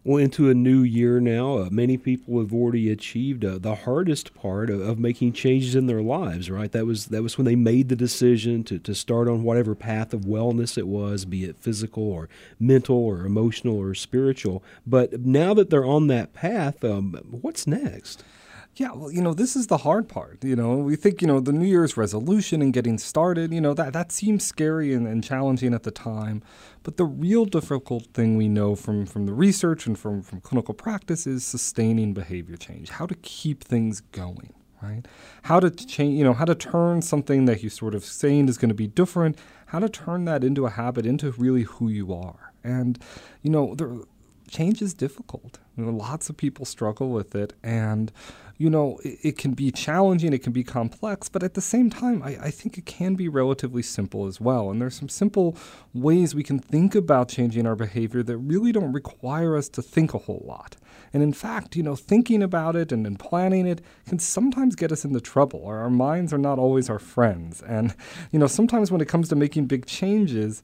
Well, into a new year now, many people have already achieved the hardest part of making changes in their lives. Right, that was when they made the decision to start on whatever path of wellness it was, be it physical or mental or emotional or spiritual. But now that they're on that path, what's next? Yeah, well, this is the hard part. We think, the New Year's resolution and getting started, that seems scary and challenging at the time. But the real difficult thing we know from the research and from clinical practice is sustaining behavior change, how to keep things going, right? How to change, how to turn something that you sort of saying is going to be different, how to turn that into a habit, into really who you are. And, change is difficult. Lots of people struggle with it, and it can be challenging, it can be complex, but at the same time, I think it can be relatively simple as well. And there's some simple ways we can think about changing our behavior that really don't require us to think a whole lot. And in fact, thinking about it and planning it can sometimes get us into trouble. Our minds are not always our friends. And, sometimes when it comes to making big changes,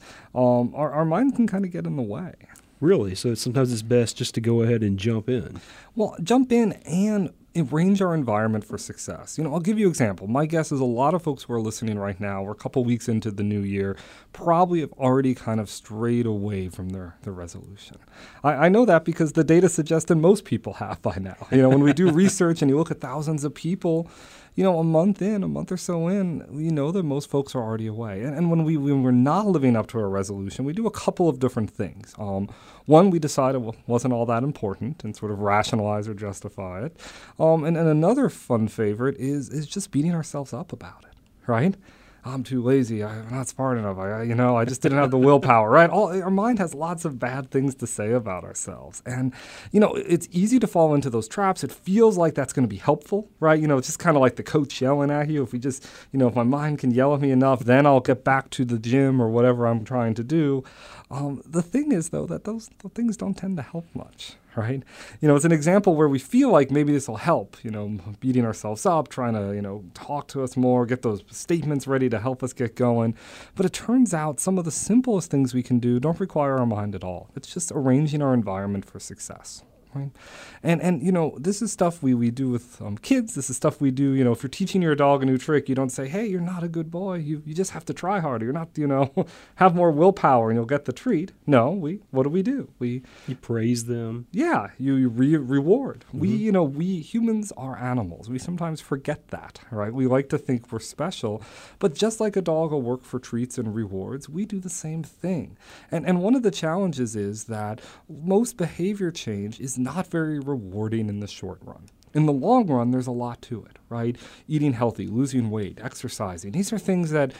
our minds can kind of get in the way. Really? So sometimes it's best just to go ahead and jump in. Well, jump in and arrange our environment for success. I'll give you an example. My guess is a lot of folks who are listening right now, we're a couple weeks into the new year, probably have already kind of strayed away from their resolution. I know that because the data suggests that most people have by now. When we do research and you look at thousands of people, a month or so in, we know that most folks are already away. And when we're not living up to our resolution, we do a couple of different things. One, we decide it wasn't all that important and sort of rationalize or justify it. And another fun favorite is just beating ourselves up about it, right? I'm too lazy. I'm not smart enough. I just didn't have the willpower, right? Our mind has lots of bad things to say about ourselves. And, it's easy to fall into those traps. It feels like that's going to be helpful, right? It's just kind of like the coach yelling at you. If we just, if my mind can yell at me enough, then I'll get back to the gym or whatever I'm trying to do. The thing is, though, that those things don't tend to help much, right? It's an example where we feel like maybe this will help, beating ourselves up, trying to, talk to us more, get those statements ready to help us get going. But it turns out some of the simplest things we can do don't require our mind at all. It's just arranging our environment for success. Right? And this is stuff we do with kids. This is stuff we do, if you're teaching your dog a new trick, you don't say, hey, you're not a good boy. You just have to try harder. You're not, have more willpower and you'll get the treat. No, what do? You praise them. Yeah, you reward. Mm-hmm. We humans are animals. We sometimes forget that, right? We like to think we're special, but just like a dog will work for treats and rewards, we do the same thing. And one of the challenges is that most behavior change is not very rewarding in the short run. In the long run, there's a lot to it, right? Eating healthy, losing weight, exercising. These are things that,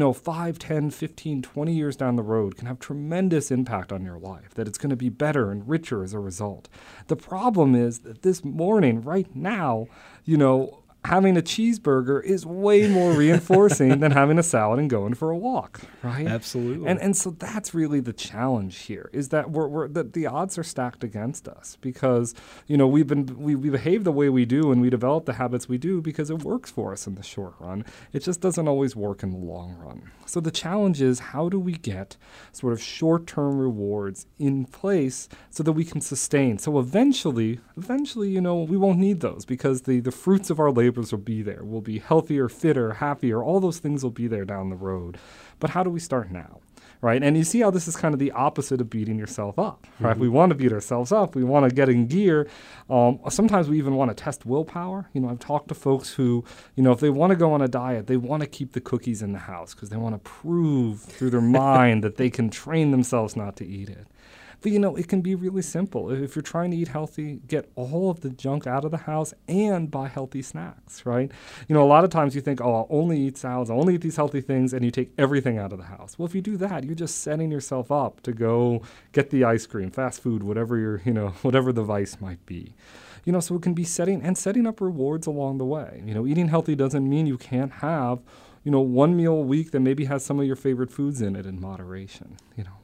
5, 10, 15, 20 years down the road can have tremendous impact on your life, that it's going to be better and richer as a result. The problem is that this morning, right now, having a cheeseburger is way more reinforcing than having a salad and going for a walk, right? Absolutely. And so that's really the challenge here, is that the odds are stacked against us because, we behave the way we do and we develop the habits we do because it works for us in the short run. It just doesn't always work in the long run. So the challenge is, how do we get sort of short-term rewards in place so that we can sustain? So eventually, we won't need those because the fruits of our labor will be there. We'll be healthier, fitter, happier. All those things will be there down the road. But how do we start now? Right? And you see how this is kind of the opposite of beating yourself up, right? Mm-hmm. We want to beat ourselves up. We want to get in gear. Sometimes we even want to test willpower. I've talked to folks who, if they want to go on a diet, they want to keep the cookies in the house because they want to prove through their mind that they can train themselves not to eat it. But, it can be really simple. If you're trying to eat healthy, get all of the junk out of the house and buy healthy snacks, right? A lot of times you think, I'll only eat salads, I'll only eat these healthy things, and you take everything out of the house. Well, if you do that, you're just setting yourself up to go get the ice cream, fast food, whatever whatever the vice might be. So it can be setting up rewards along the way. Eating healthy doesn't mean you can't have, one meal a week that maybe has some of your favorite foods in it in moderation,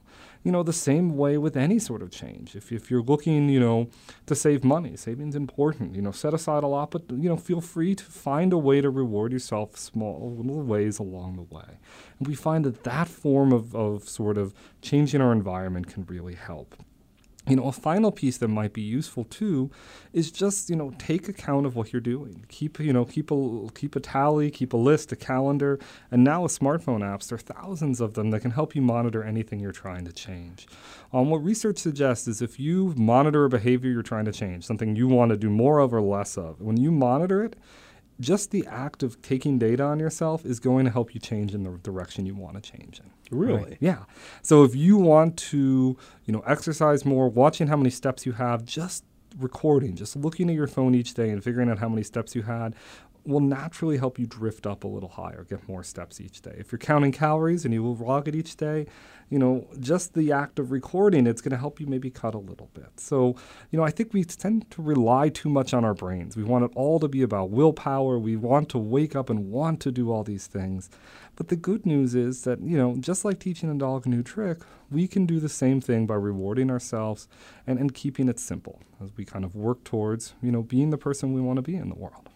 the same way with any sort of change. If you're looking, to save money, saving's important. Set aside a lot, but, feel free to find a way to reward yourself small little ways along the way. And we find that form of sort of changing our environment can really help. A final piece that might be useful too is just, take account of what you're doing. Keep a tally, keep a list, a calendar, and now with smartphone apps, there are thousands of them that can help you monitor anything you're trying to change. What research suggests is if you monitor a behavior you're trying to change, something you want to do more of or less of, when you monitor it, just the act of taking data on yourself is going to help you change in the direction you want to change in. Really? Right? Yeah. So if you want to, exercise more, watching how many steps you have, just recording, just looking at your phone each day and figuring out how many steps you had will naturally help you drift up a little higher, get more steps each day. If you're counting calories and you will log it each day, just the act of recording, it's going to help you maybe cut a little bit. So, I think we tend to rely too much on our brains. We want it all to be about willpower. We want to wake up and want to do all these things. But the good news is that, just like teaching a dog a new trick, we can do the same thing by rewarding ourselves and keeping it simple as we kind of work towards, being the person we want to be in the world.